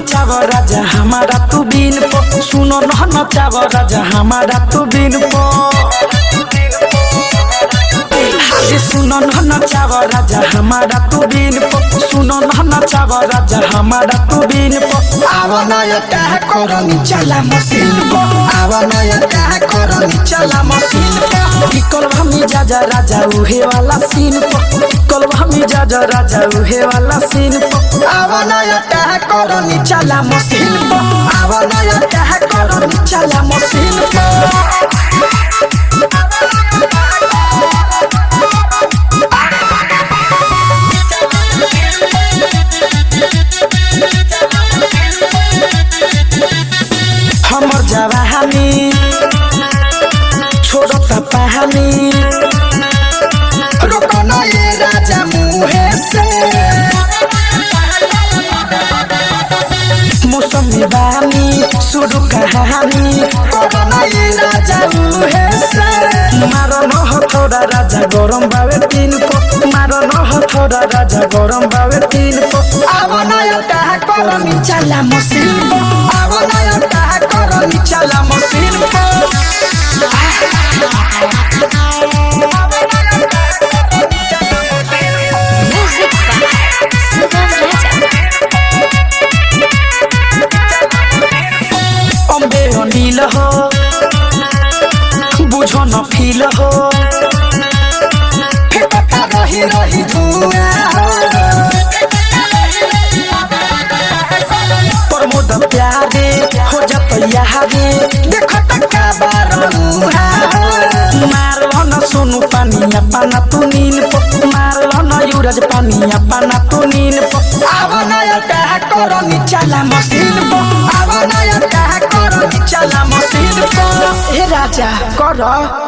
नचाव राजा हमारा तू बिन पो सुनो न नचाव राजा हमारा तू बिन पो हाजी सुनो न नचाव राजा हमारा तू बिन पो सुनो न नचाव राजा हमारा तू बिन पो आवा नया टाह करनी चला मशीन पो आवा नया टाह करनी चला मशीन पो निकल भमी जाजा राजा उहे वाला सीन पो निकल भमी जाजा राजा उहे वाला सीन पो आवा नया टाह करनी चला मशीन पो आवा नया टाह करनी चला मशीन पो हमर जवानी छोड़त पहानी रुको न ये राजा मुहे से मौसमी बानी शुरू कहानी रुको न ये राजा मुहे से मारो न हो थोड़ा राजा गरम बावे तीन पो मारो न हो थोड़ा राजा गरम बावे तीन पो आवा नया टाह करनी चला मशीन पो आवा नया टाह करनी चला मशीन पो अम्बे अनिल हो बुझो न फील हो फेंकता रही रही धुआं प्रमोद प्यारे हो जत यारे देखो टक्का बारूहा मारलो न सोनू पानिया पाना तू नील पो मारलो न युवराज पानिया पाना तू नील पो आवा नया टाह करनी चला मशीन पो आवा नया टाह करनी चला मशीन पो ए राजा कर